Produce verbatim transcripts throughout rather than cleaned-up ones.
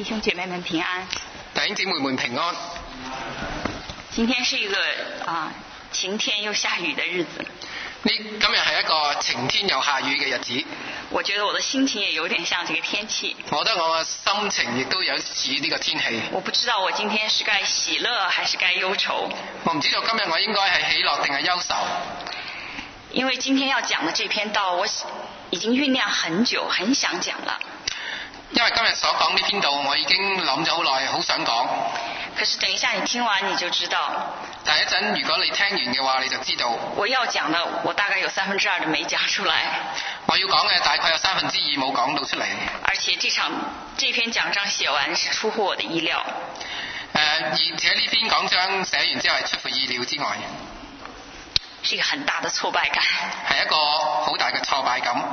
弟兄姐妹们平安。 弟兄姊妹們平安。 今天是一個啊晴天又下雨的日子。 呢今日係一個晴天又下雨嘅日子。 我覺得我的心情也有點像這個天氣。 我覺得我嘅心情亦都有似呢個天氣。 我不知道我今天是該喜樂還是該憂愁。 我唔知道今日我應該係喜樂定係憂愁。 因為今天要講的這篇道，我已經醞釀很久，很想講了。 因為今日所講呢篇道，我已經諗咗好耐，好想講。 可是等一下你聽完你就知道。 但係一陣如果你聽完嘅話，你就知道。 我要講的，我大概有三分之二都沒講出來。 我要講嘅大概有三分之二冇講到出嚟。 而且這場這篇講章寫完是出乎我的意料。誒、 呃，而且呢篇講章寫完之後係出乎意料之外。 是一個很大的挫敗感。 係一個好大嘅挫敗感。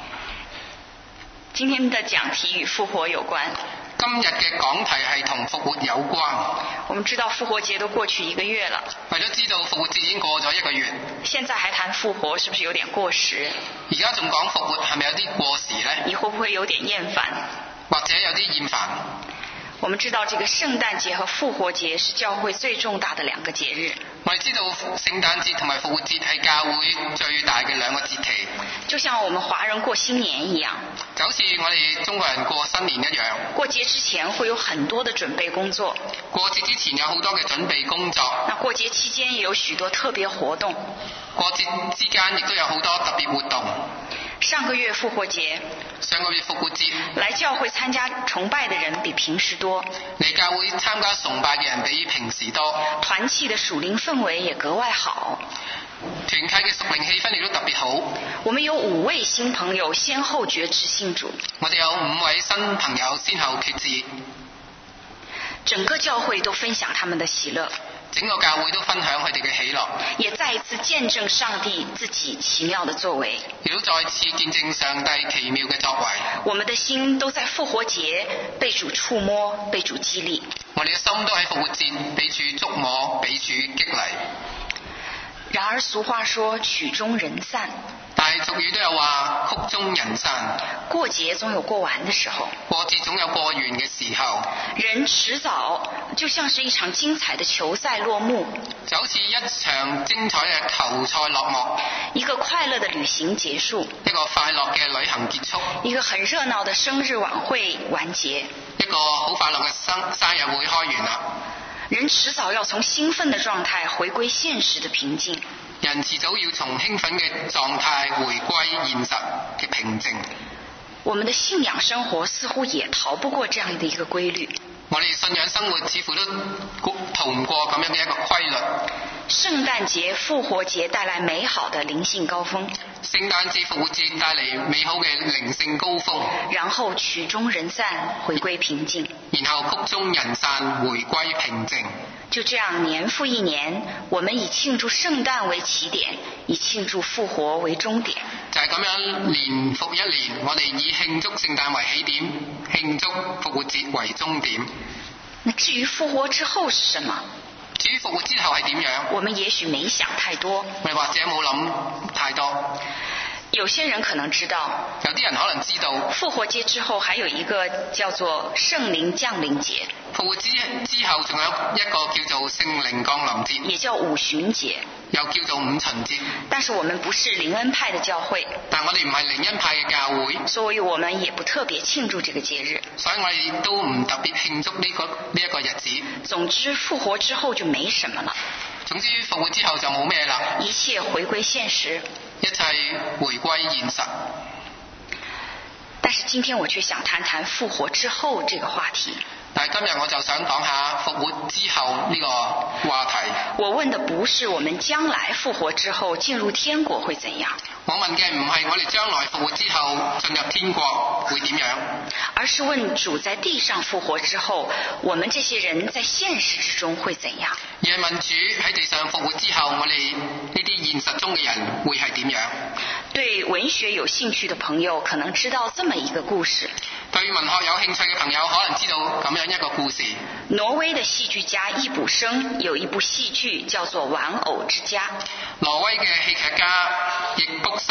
今天的講題與復活有關。 今日嘅講題係同復活有關。 我們知道復活節都過去一個月了。 為咗知道復活節已經過咗一個月。 現在還談復活，是不是有點過時？ 而家仲講復活，係咪有啲過時呢？ 你會不會有點厭煩？ 或者有啲厭煩。 我們知道這個聖誕節和復活節是教會最重大的兩個節日。 我哋知道聖誕節同埋復活節係教會最大嘅兩個節期。 就像我們華人過新年一樣。 就好似我哋中國人過新年一樣。 過節之前會有很多的準備工作。 過節之前有好多嘅準備工作。 那過節期間也有許多特別活動。 過節之間亦都有好多特別活動。 上個月復活節， 上個月復活節， 來教會參加崇拜的人比平時多。 嚟教會參加崇拜嘅人比平時多。 團契的屬靈氛圍也格外好。 團契嘅屬靈氣氛亦都特別好。 我們有五位新朋友先後決志信主。 我哋有五位新朋友先後決志。 整個教會都分享他們的喜樂。 整個教會都分享佢哋嘅喜樂， 也再一次見證上帝自己奇妙的作為， 亦都再次見證上帝奇妙嘅作為。 我們的心都在復活節被主觸摸，被主激勵。 我哋嘅心都喺復活節被主觸摸，被主激勵。 然而俗話說曲終人散， 但係俗語都有話曲終人散。 過節總有過完的時候， 過節總有過完嘅時候。 人遲早就像是一場精彩的球賽落幕， 就好似一場精彩嘅球賽落幕， 一個快樂的旅行結束， 一個快樂嘅旅行結束， 一個很熱鬧的生日晚會完結， 一個好快樂嘅生生日會開完啦。 人遲早要從興奮的狀態回歸現實的平靜。 人遲早要從興奮嘅狀態回歸現實嘅平靜。 我們的信仰生活似乎也逃不過這樣的一個規律。 我哋信仰生活似乎都逃唔過咁樣嘅一個規律。 聖誕節、復活節帶來美好的靈性高峰。 聖誕節、復活節帶嚟美好嘅靈性高峰。 然後曲終人散，回歸平靜。 然後曲終人散，回歸平靜。 就這樣年復一年，我們以慶祝聖誕為起點，以慶祝復活為終點。 就係咁樣年復一年，我哋以慶祝聖誕為起點，慶祝復活節為終點。 那至於復活之後是什麼？ 至於復活之後係點樣？ 我們也許沒想太多， 我哋或者冇諗太多。 有些人可能知道， 有啲人可能知道復活節之後還有一個叫做聖靈降臨節。 復活之之後仲有一個叫做聖靈降臨節， 也叫五旬節， 又叫做五旬節。 但是我們不是靈恩派的教會， 但我哋唔係靈恩派嘅教會， 所以我們也不特別慶祝這個節日。 所以我哋都唔特別慶祝呢個呢一個日子。 總之復活之後就沒什麼了。 總之復活之後就冇咩啦， 一切回歸現實， 一切回歸現實。 但是今天我卻想談談復活之後這個話題。 但係今日我就想講下復活之後呢個話題。 我問的不是我們將來復活之後進入天國會怎樣， 我問嘅唔係我哋將來復活之後進入天國會點樣， 而是問主在地上復活之後，我們這些人在現實之中會怎樣。 而係問主喺地上復活之後，我哋呢啲現實中嘅人會係點樣。 對文學有興趣的朋友可能知道這麼一個故事。 對文學有興趣嘅朋友可能知道咁樣一個故事。 挪威的戲劇家易卜生有一部戲劇叫做《玩偶之家》。 挪威嘅戲劇家易卜生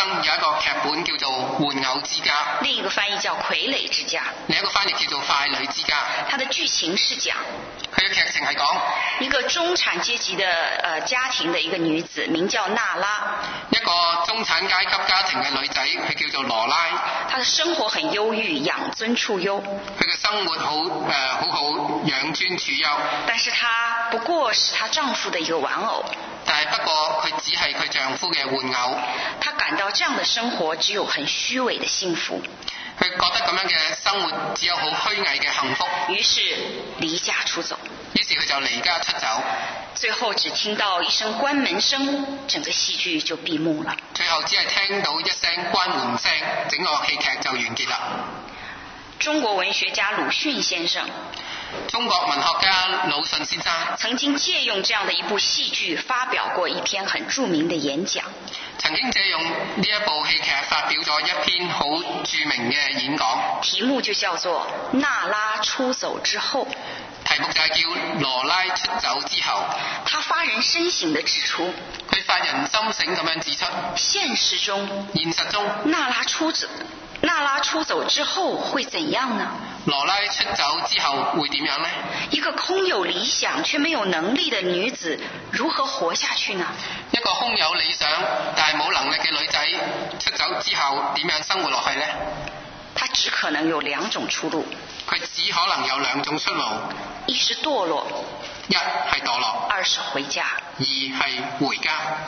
生有一個劇本叫做《玩偶之家》， 另一个翻译叫《傀儡之家》。 另一個翻譯叫做《傀儡之家》。 它的劇情是講佢嘅劇情係講一個中產階級的呃家庭的一個女子，名叫娜拉。 一個中產階級家庭嘅女仔，佢叫做羅拉。 她的生活很憂鬱，養尊處優。 佢嘅生活好誒、呃、好好，養尊處優。 但是她不過是她丈夫的一個玩偶。 但係不過佢只係佢丈夫嘅玩偶。 她感到這樣的生活只有很虛偽的幸福。 佢覺得咁樣嘅生活只有好虛偽嘅幸福。 於是離家出走。 於是佢就離家出走。 最後只聽到一聲關門聲，整個戲劇就閉幕了。 最後只係聽到一聲關門聲，整個戲劇就完結啦。 中國文學家魯迅先生， 中國文學家魯迅先生曾經借用這樣的一部戲劇發表過一篇很著名的演講。 曾經借用呢一部戲劇發表咗一篇好著名嘅演講， 題目就叫做《娜拉出走之後》。 題目就係叫羅拉出走之後。 他發人深省地指出， 佢發人深省咁樣指出， 現實中， 現實中， 娜拉出走，娜拉出走之後會怎樣呢？ 羅拉出走之後會點樣呢？ 一個空有理想卻沒有能力的女子如何活下去呢？ 一個空有理想但係冇能力嘅女仔出走之後點樣生活落去呢？ 她只可能有兩種出路。 佢只可能有兩種出路， 一是墮落， 一係墮落， 二是回家。 二係回家。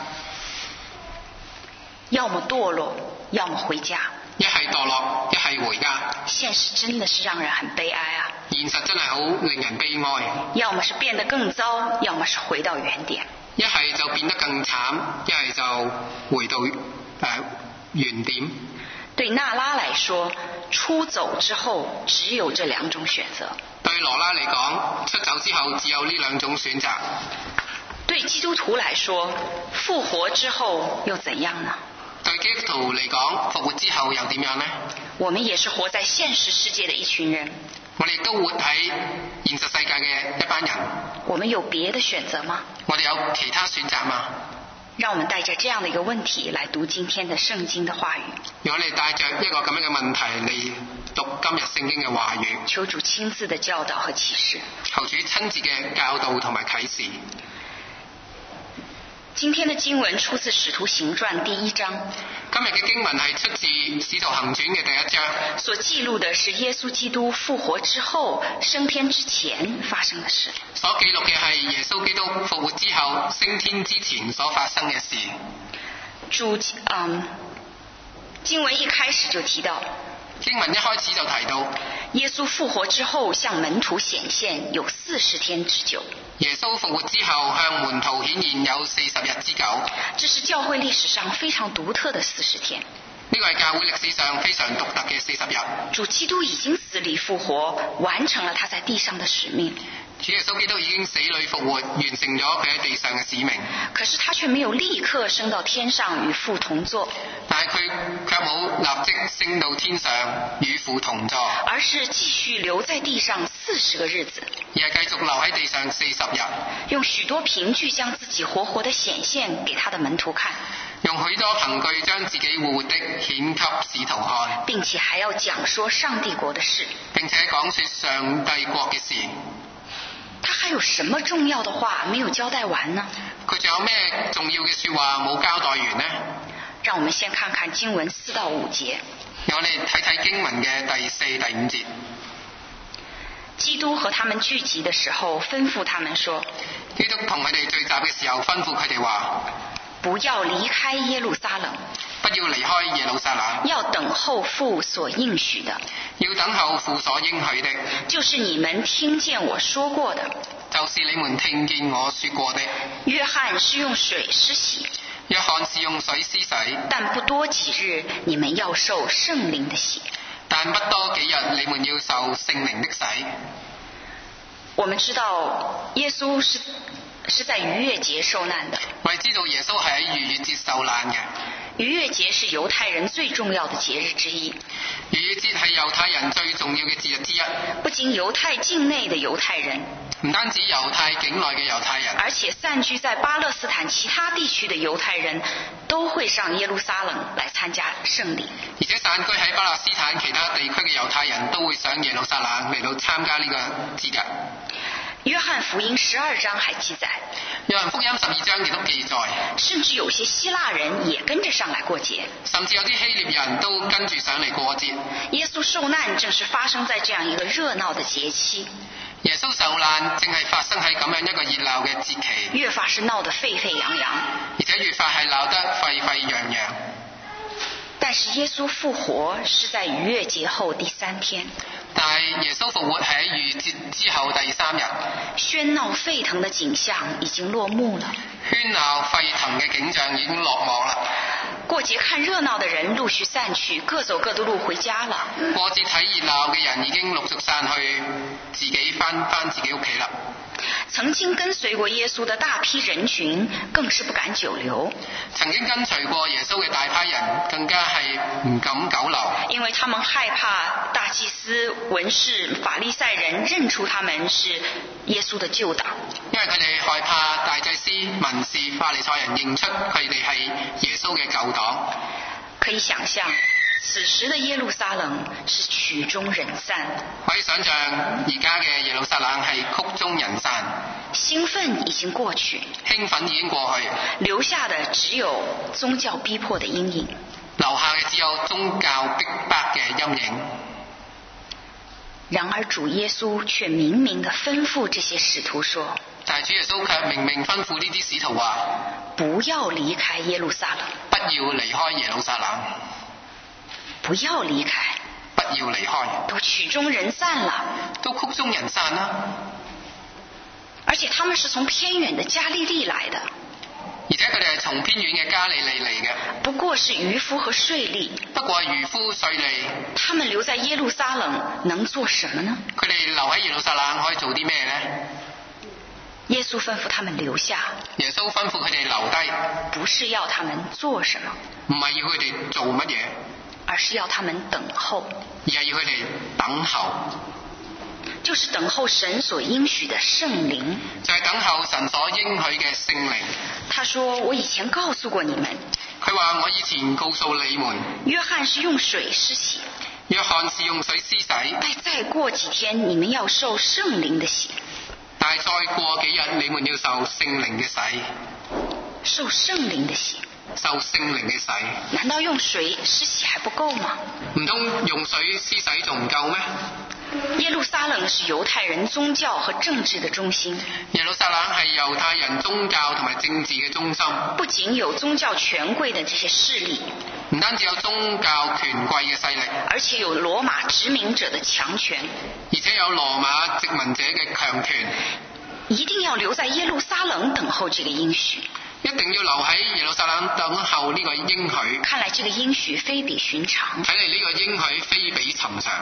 要麼墮落，要麼回家。 一係墮落，一係回家。 現實真的是讓人很悲哀啊！ 現實真係好令人悲哀。 要麼是變得更糟，要麼是回到原點。 一係就變得更慘，一係就回到誒、呃、原點。 對娜拉來說，出走之後只有這兩種選擇。 對羅拉嚟講，出走之後只有呢兩種選擇。 對基督徒來說，復活之後又怎樣呢？ 對基督徒嚟講，復活之後又點樣呢？ 我們也是活在現實世界的一群人。 我哋都活喺現實世界嘅一班人。 我們有別的選擇嗎？ 我哋有其他選擇嗎？ 讓我們帶着這樣的一個問題來讀今天的聖經的話語。 讓我哋帶着一個咁樣嘅問題嚟讀今日聖經嘅話語。 求主親自的教導和啟示。 求主親自嘅教導同埋啟示。 今天的經文出自《使徒行傳》第一章。 今日嘅經文係出自《使徒行傳》嘅第一章。 所記錄的是耶穌基督復活之後升天之前發生的事。 所記錄嘅係耶穌基督復活之後升天之前所發生嘅事。 主嗯，經文一開始就提到。 經文一開始就提到， 耶穌復活之後向門徒顯現有四十天之久。 耶穌復活之後向門徒顯現有四十日之久。 這是教會歷史上非常獨特的四十天。 呢個係教會歷史上非常獨特嘅四十日。 主基督已經死裡復活，完成了他在地上的使命。 主耶穌基督已經死裡復活，完成咗佢喺地上嘅使命。 可是他卻沒有立刻升到天上與父同坐。 但係佢卻冇立即升到天上與父同坐， 而是繼續留在地上四十個日子。 而係繼續留喺地上四十日， 用許多憑據將自己活活的顯現給他的門徒看。 用許多憑據將自己活活的顯給使徒看， 並且還要講說上帝國的事。 並且講說上帝國嘅事。 他還有什麼重要的話沒有交代完呢？ 佢仲有咩重要嘅說話冇交代完呢？ 讓我們先看看經文四到五節。 讓我哋睇睇經文嘅第四、第五節。 基督和他們聚集的時候，吩咐他們說： 基督同佢哋聚集嘅時候，吩咐佢哋話： 不要離開耶路撒冷， 不要離開耶路撒冷， 要等候父所應許的， 要等候父所應許的， 就是你們聽見我說過的， 就是你們聽見我說過的。 約翰是用水施洗， 約翰是用水施洗， 但不多幾日，你們要受聖靈的洗。 但不多幾日，你們要受聖靈的洗。 我們知道耶穌是是在逾越節受難的。 我哋知道耶穌係喺逾越節受難嘅。 逾越節是猶太人最重要的節日之一。 逾越節係猶太人最重要嘅節日之一。 不仅猶太境內的猶太人， 唔單止猶太境內嘅猶太人， 而且散居在巴勒斯坦其他地區的猶太人都會上耶路撒冷來參加聖禮。 而且散居喺巴勒斯坦其他地區嘅猶太人都會上耶路撒冷嚟到參加呢個節日。 約翰福音十二章還記載， 約翰福音十二章亦都記載， 甚至有些希臘人也跟着上來過節， 甚至有啲希臘人都跟住上嚟過節。 耶穌受難正是發生在這樣一個熱鬧的節期， 耶穌受難正係發生喺咁樣一個熱鬧嘅節期， 越發是鬧得沸沸揚揚， 而且越發係鬧得沸沸揚揚。 但是耶穌復活是在逾越節後第三天， 但係耶穌復活喺逾節之後第三日， 喧鬧沸騰的景象已經落幕了， 喧鬧沸騰嘅景象已經落幕啦。 過節看熱鬧的人陸續散去，各走各的路回家了。 過節睇熱鬧嘅人已經陸續散去，自己翻翻自己屋企啦。 曾經跟隨過耶穌的大批人群更是不敢久留， 曾經跟隨過耶穌嘅大批人更加係唔敢久留， 因為他們害怕大祭司、文士、法利賽人認出他們是耶穌的舊黨， 因為佢哋害怕大祭司、文士、法利賽人認出佢哋係耶穌嘅舊黨。 可以想象此時的耶路撒冷是曲終人散， 可以想象而家嘅耶路撒冷係曲終人散， 興奮已經過去， 興奮已經過去， 留下的只有宗教逼迫的陰影， 留下嘅只有宗教逼迫嘅陰影。 然而主耶穌卻明明地吩咐這些使徒說， 但係主耶穌卻明明吩咐呢啲使徒話， 不要離開耶路撒冷， 不要離開耶路撒冷， 不要離開， 不要離開， 都曲終人散了， 都曲終人散啦。 而且他們是從偏遠的加利利來的， 而且佢哋係從偏遠嘅加利利嚟嘅， 不過是漁夫和稅吏， 不過係漁夫稅吏。 他們留在耶路撒冷能做什麼呢？ 佢哋留喺耶路撒冷可以做啲咩呢？ 耶穌吩咐他們留下， 耶穌吩咐佢哋留低， 不是要他們做什麼， 唔係要佢哋做乜嘢， 而是要他們等候， 而係要佢哋等候， 就是等候神所應許的聖靈， 就係等候神所應許嘅聖靈。 他說，我以前告訴過你們， 佢話我以前告訴你們， 約翰是用水施洗， 約翰是用水施洗， 但再過幾天你們要受聖靈的洗， 但係再過幾日你們要受聖靈嘅洗， 受聖靈的洗， 受聖靈嘅洗， 難道用水施洗還不夠嗎？ 唔通用水施洗仲唔夠咩？ 耶路撒冷是猶太人宗教和政治的中心， 耶路撒冷係猶太人宗教同埋政治嘅中心， 不僅有宗教權貴的這些勢力， 唔單止有宗教權貴嘅勢力， 而且有羅馬殖民者的強權， 而且有羅馬殖民者嘅強權， 一定要留在耶路撒冷等候這個應許， 一定要留喺耶路撒冷等候呢個應許。 看來這個應許非比尋常， 睇嚟呢個應許非比尋常。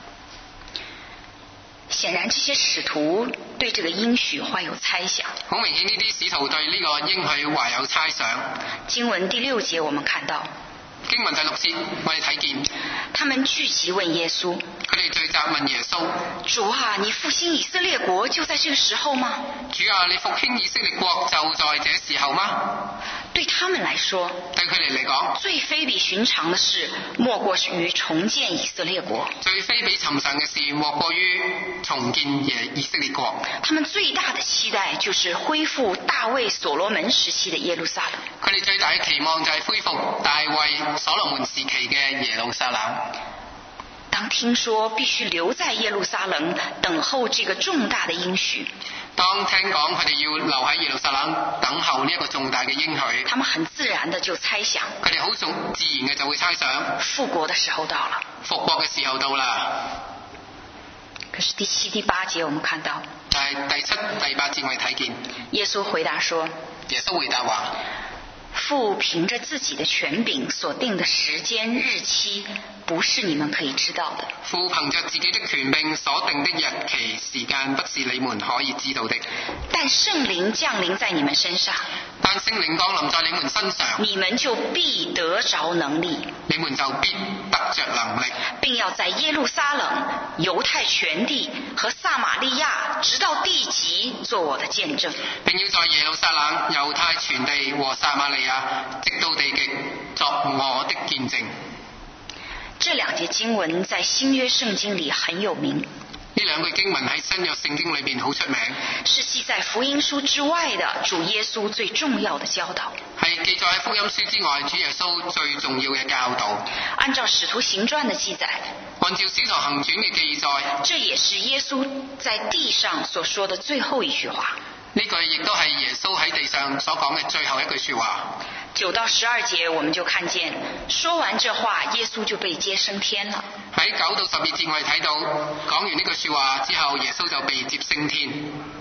顯然這些使徒對這個應許懷有猜想。 好明顯呢啲使徒對呢個應許懷有猜想。 經文第六節我們看到， 經文第六節我哋睇見， 他們聚集問耶穌， 佢哋聚集問耶穌， 主啊，你復興以色列國就在這個時候嗎？ 主啊，你復興以色列國就在這時候嗎？ 對他們來說， 對佢哋嚟講， 最非比尋常的事莫過於重建以色列國， 最非比尋常嘅事莫過於重建耶以色列國。 他們最大的期待就是恢復大衛所羅門時期的耶路撒冷。 佢哋最大嘅期望就係恢復大衛所羅門時期嘅耶路撒冷。 當聽說必須留在耶路撒冷等候這個重大的應許， 當聽講佢哋要留喺耶路撒冷等候呢一個重大嘅應許， 他們很自然的就猜想， 佢哋好自然嘅就會猜想， 復國的時候到了。 復國嘅時候到啦。 可是第七、第八節我們看到， 但係第七、第八節我哋睇見， 耶穌回答說， 耶穌回答話， 父憑着自己的權柄所定的時間日期， 不是你們可以知道的。 父憑着自己的權柄所定的日期時間，不是你們可以知道的。 但聖靈降臨在你們身上， 但聖靈降臨在你們身上， 你們就必得着能力， 你們就必得着能力， 並要在耶路撒冷、猶太全地和撒瑪利亞直到地極做我的見證。 並要在耶路撒冷、猶太全地和撒瑪利亞直到地極作我的見證。 這兩節經文在新約聖經裡很有名， 呢兩句經文喺新約聖經裏邊好出名， 是記在福音書之外的主耶穌最重要的教導， 係記載喺福音書之外主耶穌最重要嘅教導。 按照使徒行傳的記載， 按照使徒行傳嘅記載， 這也是耶穌在地上所說的最後一句話。 呢句亦都係耶穌喺地上所講嘅最後一句說話。 九到十二節我們就看見，說完這話，耶穌就被接升天了。 喺九到十二節我哋睇到，講完呢句說話之後，耶穌就被接升天。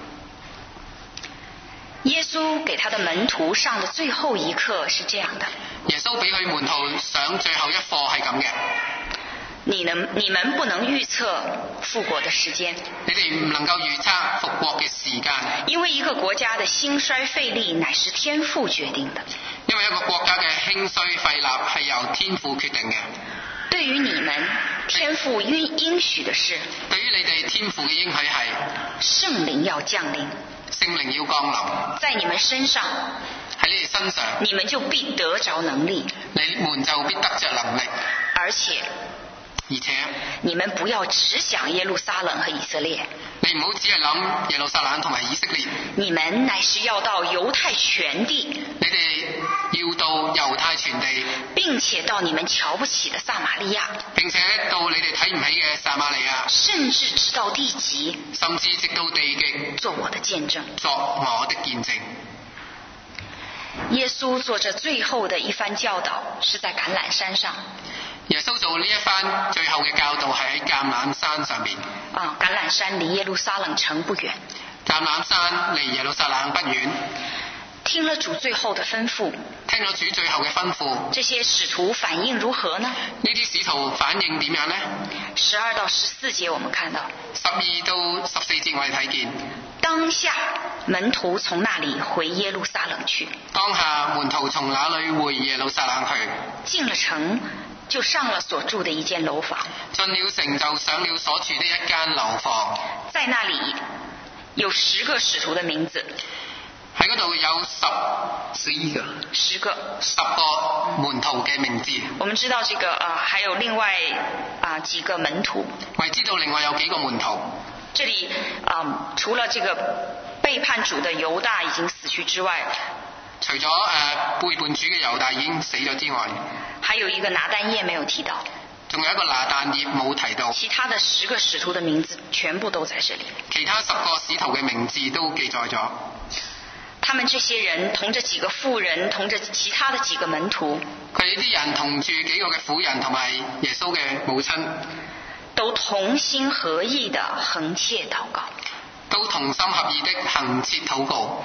耶穌給他的門徒上的最後一課是這樣的， 耶穌俾佢門徒上最後一課係咁嘅。 你能你們不能預測復國的時間， 你哋唔能夠預測復國嘅時間， 因為一個國家的興衰廢立乃是天父決定的。 因為一個國家嘅興衰廢立係由天父決定嘅。 對於你們，天父應應許的是， 對於你哋天父嘅應許係聖靈要降臨， 聖靈要降臨在你們身上， 喺你哋身上， 你們就必得着能力， 你們就必得着能力， 而且而且你們不要只想耶路撒冷和以色列， 你唔好只係諗耶路撒冷同埋以色列， 你們乃是要到猶太全地， 你哋要到猶太全地， 並且到你們瞧不起的撒瑪利亞， 並且到你哋睇唔起嘅撒瑪利亞， 甚至直到地極， 甚至直到地極做我的見證， 作我的見證。 耶穌做這最後的一番教導，是在橄欖山上。 耶穌做呢一番最後嘅教導係喺橄欖山上面。 啊，橄欖山離耶路撒冷城不遠。 橄欖山離耶路撒冷不遠。 聽了主最後的吩咐， 聽咗主最後嘅吩咐， 這些使徒反應如何呢？ 呢啲使徒反應點樣呢？ 十二到十四節我們看到， 十二到十四節我哋睇見， 當下門徒從那裡回耶路撒冷去。 當下門徒從那裡回耶路撒冷去， 進了城，就上了所住的一間樓房。 進了城就上了所住的一間樓房， 在那裡有十個使徒的名字。 喺嗰度有十十一個， 十個十個門徒嘅名字。 我們知道這個啊、呃，還有另外啊、呃、幾個門徒。 我哋知道另外有幾個門徒。 這裡啊、呃，除了這個背叛主的猶大已經死去之外， 除咗誒、呃、背叛主嘅猶大已經死咗之外， 還有一個拿但業沒有提到。 仲有一個拿但業冇提到。 其他的十個使徒的名字全部都在這裡。 其他十個使徒嘅名字都記載咗。 他們這些人同着幾個婦人，同着其他的幾個門徒， 佢哋啲人同住幾個嘅婦人同埋耶穌嘅母親， 都同心合意的恆切禱告， 都同心合意的恆切禱告。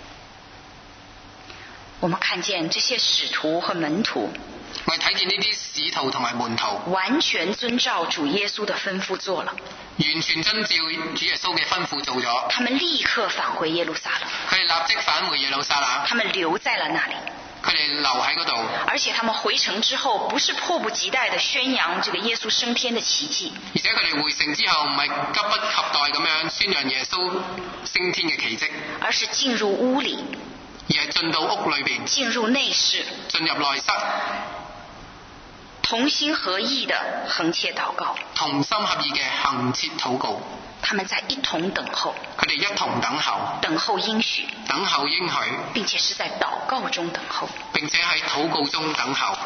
我們看見這些使徒和門徒， 我哋睇見呢啲使徒同埋門徒完全遵照主耶穌的吩咐做了， 完全遵照主耶穌嘅吩咐做咗。 他們立刻返回耶路撒冷， 佢哋立即返回耶路撒冷， 他們留在了那裡， 佢哋留喺嗰度。 而且他們回城之後，不是迫不及待地宣揚這個耶穌升天的奇蹟， 而且佢哋回城之後唔係急不及待咁樣宣揚耶穌升天嘅奇蹟， 而是進入屋裡， 而係進到屋裏邊， 進入內室， 進入內室， 同心合意的恆切禱告， 同心合意嘅恆切禱告。 他們在一同等候， 佢哋一同等候， 等候應許， 等候應許， 並且是在禱告中等候， 並且喺禱告中等候。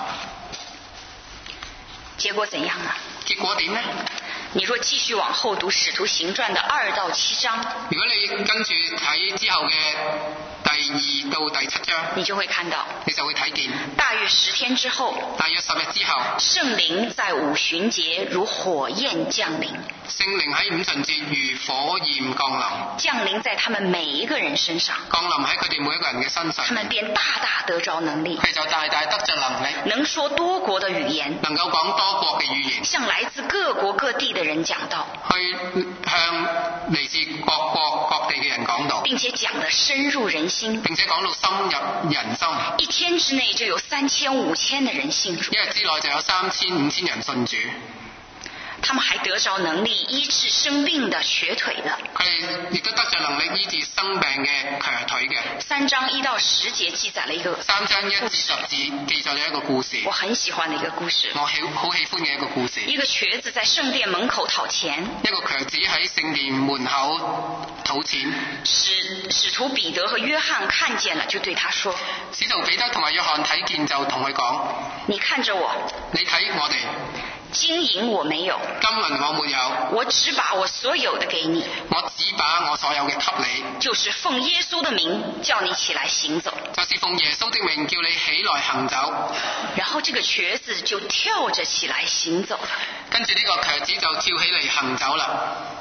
結果怎樣呢？ 結果點呢？ 你若繼續往後讀《使徒行傳》的二到七章， 如果你跟住睇之後嘅第二到第七章， 你就會看到， 你就會睇見大約十天之後， 大約十日之後， 聖靈在五旬節如火焰降臨。 聖靈喺五旬節如火焰降臨， 降臨在他們每一個人身上， 降臨喺佢哋每一個人嘅身上， 他們便大大得着能力， 佢就大大得着能力， 能說多國的語言， 能夠講多國嘅語言， 向來自各國各地的人講道， 去向嚟自各國各地嘅人講道， 並且講得深入人心， 並且講到深入人心。 一天之內就有三千五千的人信主， 一日之內就有三千五千人信主。 他們還得着能力醫治生病的瘸腿的， 佢哋亦都得着能力醫治生病嘅瘸腿嘅。 三章一到十節記載了一個三章一至十節記載咗一個故事， 我很喜歡的一個故事。 我喜好喜歡嘅一個故事。 一個瘸子在聖殿門口討錢， 一個瘸子喺聖殿門口討錢， 使使徒彼得和約翰看見了，就對他說： 使徒彼得同埋約翰睇見就同佢講： 你看着我， 你睇我哋， 金銀我沒有， 金銀我沒有， 我只把我所有的給你， 我只把我所有嘅給你， 就是奉耶穌的名叫你起來行走， 就是奉耶穌的名叫你起來行走。 然後這個瘸子就跳着起來行走了。 跟住呢個瘸子就跳起嚟行走啦。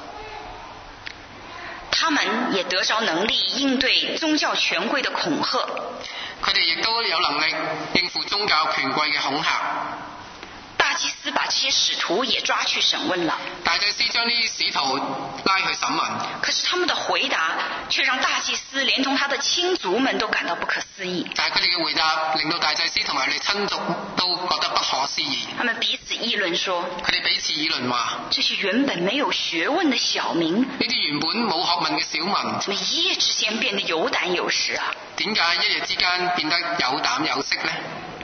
他們也得着能力應對宗教權貴的恐嚇， 佢哋亦都有能力應付宗教權貴嘅恐嚇。 大祭司把這些使徒也抓去審問了， 大祭司將呢啲使徒拉去審問， 可是他們的回答卻讓大祭司連同他的親族們都感到不可思議。 但係佢哋嘅回答令到大祭司同埋佢哋親族都覺得不可思議。 他們彼此議論說： 佢哋彼此議論話： 這些原本沒有學問的小民， 呢啲原本冇學問嘅小民， 怎麼一夜之間變得有膽有識啊？ 點解一夜之間變得有膽有識呢？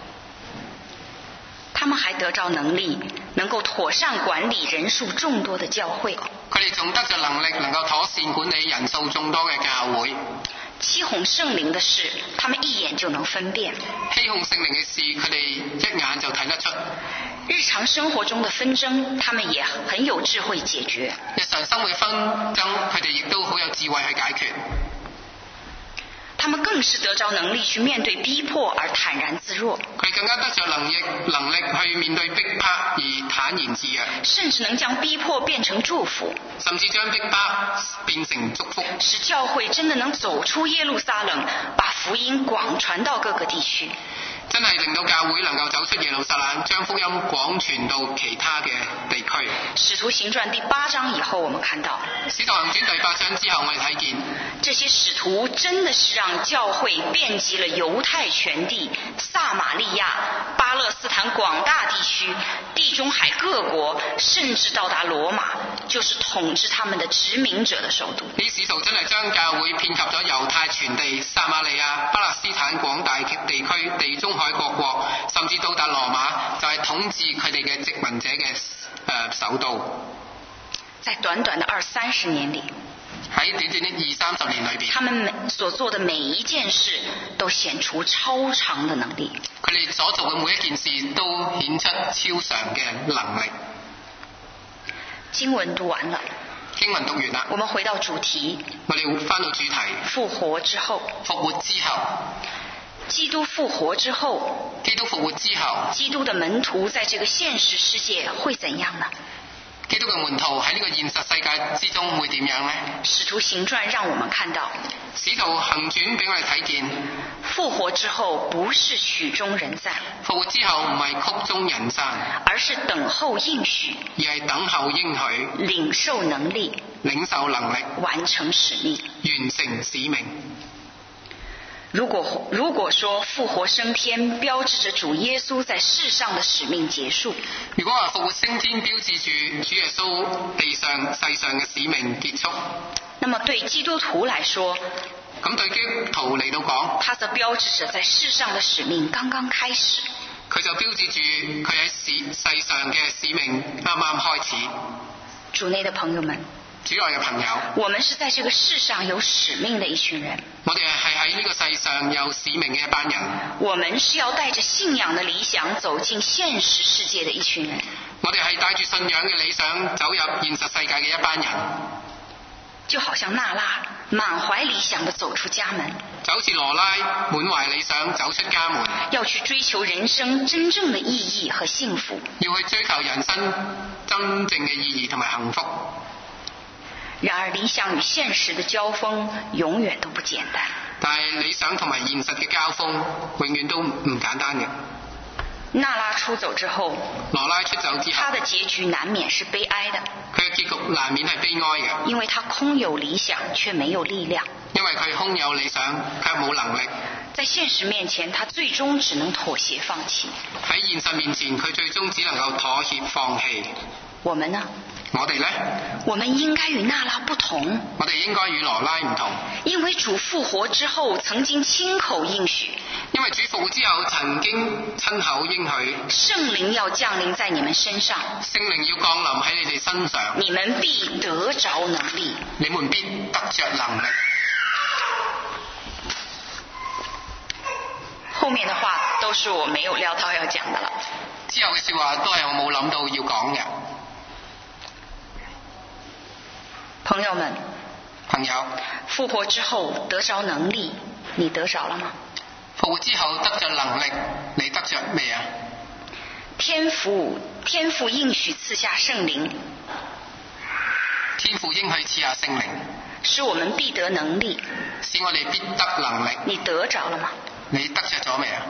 他們還得着能力，能夠妥善管理人數眾多的教會。 佢哋仲得着能力，能夠妥善管理人數眾多嘅教會。 欺哄聖靈的事，他們一眼就能分辨。 欺哄聖靈嘅事，佢哋一眼就睇得出。 日常生活中的紛爭，他們也很有智慧解決。 日常生活嘅紛爭，佢哋亦都好有智慧去解決。 他們更是得着能力去面對逼迫而坦然自若， 佢更加得着能力能力去面對逼迫而坦然自若， 甚至能將逼迫變成祝福， 甚至將逼迫變成祝福， 使教會真的能走出耶路撒冷，把福音廣傳到各個地區。 真係令到教會能夠走出耶路撒冷，將福音廣傳到其他嘅地區。 使徒行傳第八章以後，我們看到使徒行傳第八章之後，我哋睇見這些使徒真的是讓教會遍及了猶太全地、撒瑪利亞、巴勒斯坦廣大地區、地中海各國，甚至到達羅馬，就是統治他們的殖民者的首都。 呢使徒真係將教會遍及咗猶太全地、撒瑪利亞、巴勒斯坦廣大地區、地中海各國，甚至到達羅馬，就係、是、統治佢哋嘅殖民者嘅誒、呃、首都。 在短短的二三十年裏， 喺短短的二三十年裏邊， 他們所做的每一件事都顯出超常的能力。 佢哋所做嘅每一件事都顯出超常嘅能力。 經文讀完了， 經文讀完啦， 我們回到主題， 我哋翻到主題， 復活之後。 復活之後， 基督復活之後， 基督復活之後， 基督的門徒在這個現實世界會怎樣呢？ 基督嘅門徒喺呢個現實世界之中會點樣呢？ 使徒行傳讓我們看到， 使徒行傳俾我哋睇見， 復活之後不是曲終人散， 復活之後唔係曲終人散， 而是等候應許， 而係等候應許， 領受能力， 領受能力， 完成使命， 完成使命。 如果如果說復活升天標誌着主耶穌在世上的使命結束， 如果話復活升天標誌住主耶穌地上世上嘅使命結束， 那麼對基督徒來說， 咁對基督徒嚟到講， 它則標誌着在世上的使命剛剛開始。 佢就標誌住佢喺世世上嘅使命啱啱開始。 主內的朋友們， 主內嘅朋友， 我們是在這個世上有使命的一群人。 我哋係喺呢個世上有使命嘅一班人。 我們是要帶着信仰的理想走進現實世界的一群人。 我哋係帶住信仰嘅理想走入現實世界嘅一班人。 就好像娜拉滿懷理想地走出家門， 就好似羅拉滿懷理想走出家門， 要去追求人生真正的意義和幸福， 要去追求人生真正嘅意義同埋幸福。 然而理想與現實的交鋒永遠都不簡單。 但係理想同埋現實嘅交鋒永遠都唔簡單嘅。 娜拉出走之後， 羅拉出走之後， 她的結局難免是悲哀的。 佢嘅結局難免係悲哀嘅， 因為她空有理想，卻沒有力量。 因為佢空有理想，卻冇能力。 在現實面前，她最終只能妥協放棄。 喺現實面前，佢最終只能夠妥協放棄。 我們呢？ 我哋呢？ 我們應該與娜拉不同。 我哋應該與羅拉唔同。 因為主復活之後曾經親口應許， 因為主復活之後曾經親口應許， 聖靈要降臨在你們身上， 聖靈要降臨喺你哋身上， 你們必得着能力， 你們必得着能力。 後面的話都是我沒有料到要講的了。 之後嘅說話都係我冇諗到要講嘅。 朋友們， 朋友， 復活之後得着能力，你得着了嗎？ 復活之後得着能力，你得着未啊？ 天父天父應許賜下聖靈， 天父應許賜下聖靈， 使我們必得能力， 使我哋必得能力。 你得着了嗎？ 你得着咗未啊？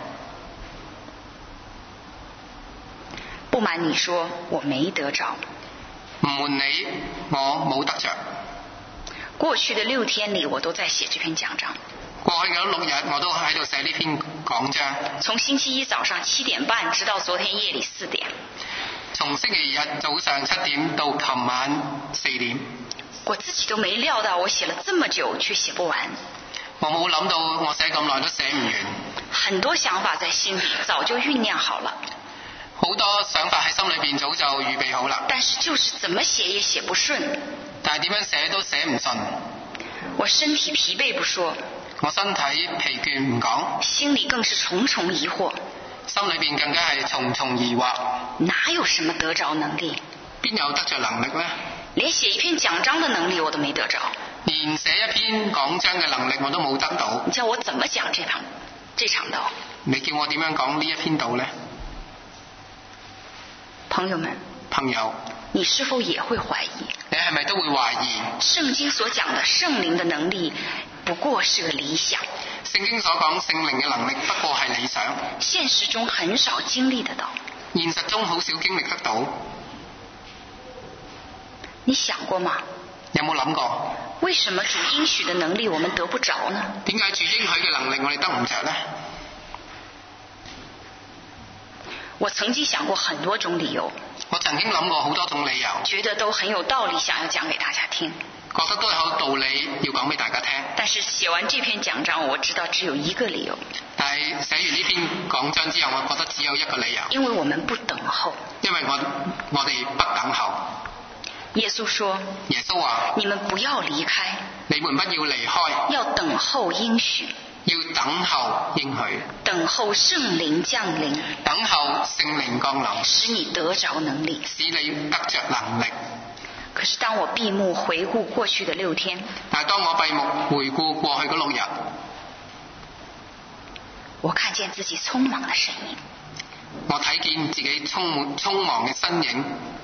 不瞞你說，我沒得着。 唔瞞你，我冇得着。 過去的六天裏，我都在寫這篇講章。 過去嘅六日，我都喺度寫呢篇講章。 從星期一早上七點半，直到昨天夜裏四點。 從星期日早上七點到琴晚四點。 我自己都沒料到，我寫了這麼久，卻寫不完。 我冇諗到，我寫咁耐都寫唔完。 很多想法在心裏早就醞釀好了。 好多想法喺心裏邊早就預備好啦。 但是就是怎麼寫也寫不順。 但係點樣寫都寫唔順。 我身體疲憊不說， 我身體疲倦唔講， 心裏更是重重疑惑。 心裏邊更加係重重疑惑。 哪有什麼得着能力？ 邊有得着能力呢？ 連寫一篇講章的能力我都沒得着。 連寫一篇講章嘅能力我都冇得到。 你叫我怎麼講這場這場道？ 你叫我點樣講呢一篇道呢？ 朋友們， 朋友， 你是否也會懷疑？ 你係咪都會懷疑？ 聖經所講的聖靈的能力不過是個理想。 聖經所講聖靈嘅能力不過係理想。 現實中很少經歷得到。 現實中好少經歷得到。 你想過嗎？ 有冇諗過？ 為什麼主應許的能力我們得不着呢？ 點解主應許嘅能力我哋得唔着呢？ 我曾經想過很多種理由。 我曾經諗過好多種理由， 覺得都很有道理，想要講給大家聽。 覺得都有道理要講俾大家聽。 但是寫完這篇講章，我知道只有一個理由。 但係寫完呢篇講章之後，我覺得只有一個理由。 因為我們不等候。因為我我哋不等候。 耶穌說： 耶穌話： 你們不要離開， 你們不要離開， 要等候應許。 要等候應許， 等候聖靈降臨， 等候聖靈降臨， 使你得着能力， 使你得着能力。 可是當我閉目回顧過去的六天， 但係當我閉目回顧過去嗰六日， 我看見自己匆忙的身影， 我睇見自己匆忙匆忙嘅身影。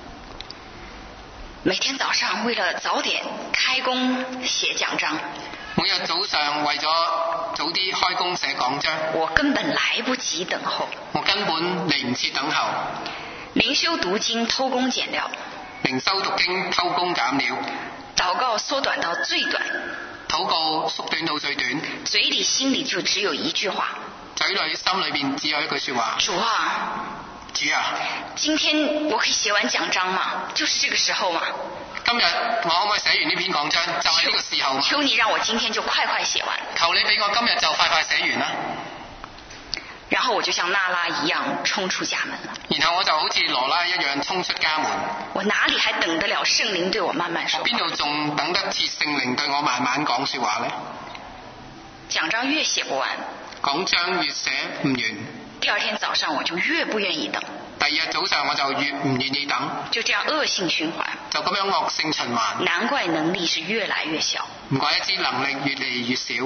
每天早上為了早點開工寫講章， 每日早上為咗早啲開工寫講章， 我根本來不及等候， 我根本嚟唔切等候。 靈修讀經偷工減料， 靈修讀經偷工減料， 禱告縮短到最短， 禱告縮短到最短， 嘴裏心裏就只有一句話， 嘴裏心裏邊只有一句說話： 主啊， 主啊， 今天我可以寫完講章嗎？就是這個時候嗎？ 今日我可唔可以寫完呢篇講章？就係、是、呢個時候。 求你讓我今天就快快寫完。 求你俾我今日就快快寫完啦。 然後我就像娜拉一樣衝出家門了。 然後我就好似羅拉一樣衝出家門。 我哪裏還等得了聖靈對我慢慢說話？ 我邊度仲等得切聖靈對我慢慢講說話呢？ 講章越寫不完， 講章越寫唔完。 第二天早上我就越不願意等。 第二日早上我就越唔願意等。 就這樣惡性循環。 就咁樣惡性循環。 難怪能力是越來越小。 唔怪得知能力越嚟越少。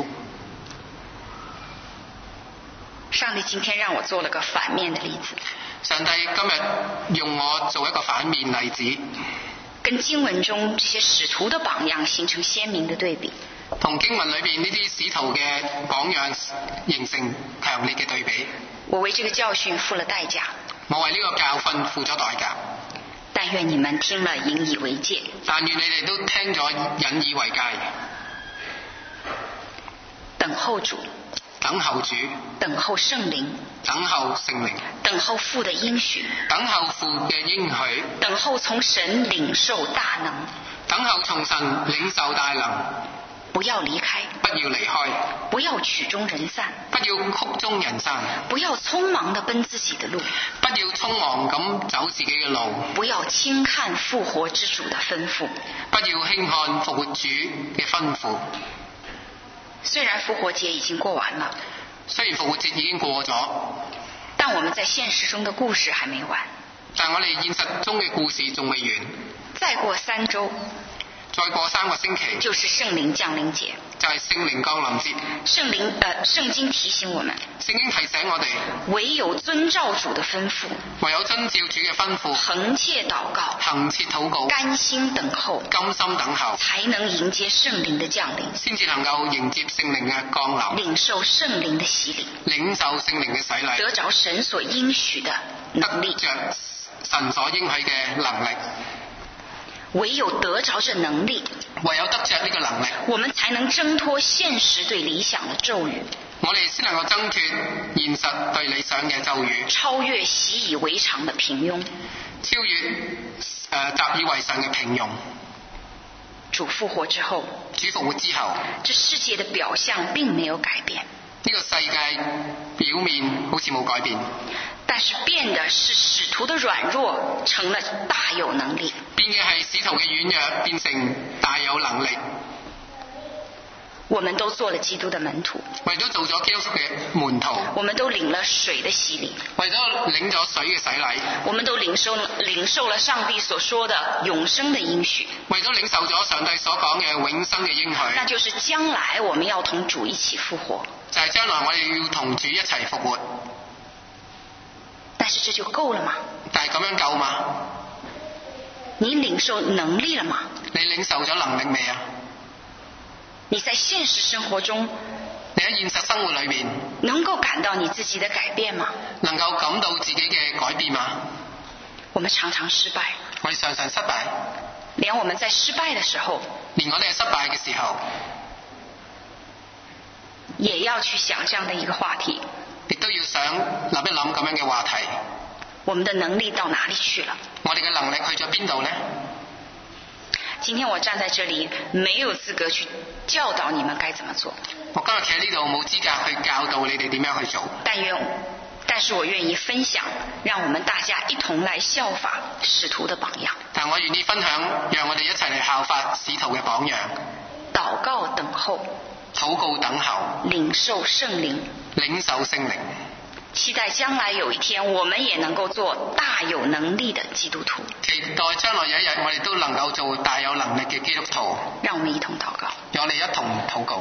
上帝今天讓我做了個反面的例子。 上帝今日用我做一個反面例子。 跟經文中這些使徒的榜樣形成鮮明的對比。 同經文裏邊呢啲使徒嘅榜樣形成強烈嘅對比。 我為這個教訓付了代價， 我為呢個教訓付咗代價。 但願你們聽了引以為戒。 但願你哋都聽咗引以為戒。 等候主， 等候主， 等候聖靈， 等候聖靈， 等候父的應許， 等候父嘅應許， 等候從神領受大能， 等候從神領受大能。 不要離開， 不要離開， 不要曲終人散， 不要曲終人散， 不要匆忙地奔自己的路， 不要匆忙咁走自己嘅路， 不要輕看復活之主的吩咐， 不要輕看復活主嘅吩咐。 雖然復活節已經過完了， 雖然復活節已經過咗， 但我們在現實中的故事還沒完。 但我哋現實中嘅故事仲未完。 再過三週， 再過三個星期， 就是聖靈降臨節， 就係聖靈降臨節。 聖靈呃，聖經提醒我們， 聖經提醒我哋， 唯有遵照主的吩咐， 唯有遵照主嘅吩咐， 恆切禱告， 恆切禱告， 甘心等候， 甘心等候， 才能迎接聖靈的降臨， 先至能夠迎接聖靈嘅降臨， 領受聖靈的洗禮， 領受聖靈嘅洗禮， 得着神所應許的能力， 得着神所應許嘅能力。 唯有得着這能力， 唯有得着呢個能力， 我們才能掙脫現實對理想的咒語， 我哋先能夠掙脫現實對理想嘅咒語， 超越習以為常的平庸， 超越誒、呃、習以為常嘅平庸。 主復活之後， 主復活之後， 這世界的表象並沒有改變， 呢個世界表面好似冇改變， 但是變的是使徒的軟弱成了大有能力， 變嘅係使徒嘅軟弱變成大有能力。 我們都做了基督的門徒， 為咗做咗基督嘅門徒， 我們都領了水的洗禮， 為咗領咗水嘅洗禮， 我們都領受領受了上帝所說的永生的應許， 為咗領受咗上帝所講嘅永生嘅應許， 那就是將來我們要同主一起復活， 就係將來我哋要同主一齊復活。 但是這就夠了嗎？ 但係咁樣夠嗎？ 你領受能力了嗎？ 你領受咗能力未啊？ 你在現實生活中， 你喺現實生活裏面能夠感到你自己的改變嗎？ 能夠感到自己嘅改變嗎？ 我們常常失敗， 我哋常常失敗， 連我們在失敗的時候， 連我哋失敗嘅時候， 也要去想這樣的一個話題， 亦都要想諗一諗咁樣嘅話題。 我們的能力到哪裡去了？ 我哋嘅能力去咗邊度呢？ 今天我站在這裡，沒有資格去教導你們該怎麼做。 我今日企喺呢度冇資格去教導你哋點樣去做。 但願，但是我願意分享，讓我們大家一同來效法使徒的榜樣。 但我願意分享，讓我哋一齊嚟效法使徒嘅榜樣。 禱告等候， 禱告等候， 領受聖靈， 領受聖靈。 期待將來有一天，我們也能夠做大有能力的基督徒。 期待將來有一日，我哋都能夠做大有能力嘅基督徒。 讓我們一同禱告。 讓我哋一同禱告。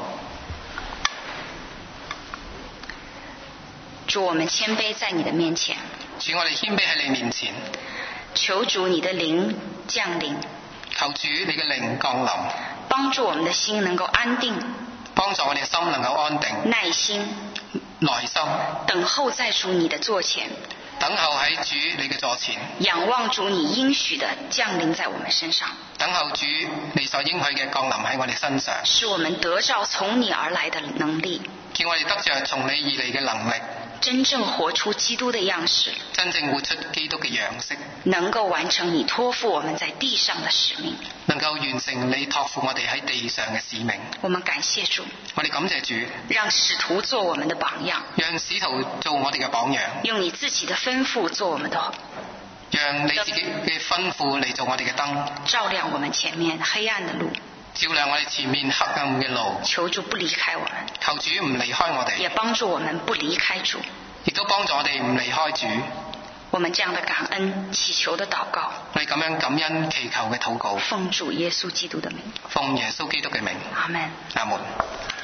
主，我們謙卑在你的面前。 主，我哋謙卑喺你面前。 求主你的靈降臨。 求主你嘅靈降臨， 幫助我們的心能夠安定。 幫助我哋嘅心能夠安定。 耐心。 耐心。 等候在主你的座前。 等候喺主你嘅座前。 仰望主你應許的降臨在我們身上。 等候主你所應許嘅降臨喺我哋身上。 使我們得着從你而來的能力。 叫我哋得着從你而嚟嘅能力。 真正活出基督的樣式。 真正活出基督嘅樣式。 能夠完成你託付我們在地上的使命。 能夠完成你託付我哋喺地上嘅使命。 我們感謝主。 我哋感謝主。 讓使徒做我們的榜樣。 讓使徒做我哋嘅榜樣。 用你自己的吩咐做我們的。 讓你自己嘅吩咐嚟做我哋嘅燈。 照亮我們前面黑暗的路。 照亮我哋前面黑暗嘅路。 求主不離開我們。 求主唔離開我哋。 也幫助我們不離開主。 亦都幫助我哋唔離開主。 我們這樣的感恩祈求的禱告。 我哋咁樣感恩祈求嘅禱告。 奉主耶穌基督的名。 奉耶穌基督嘅名。 阿門。 阿門。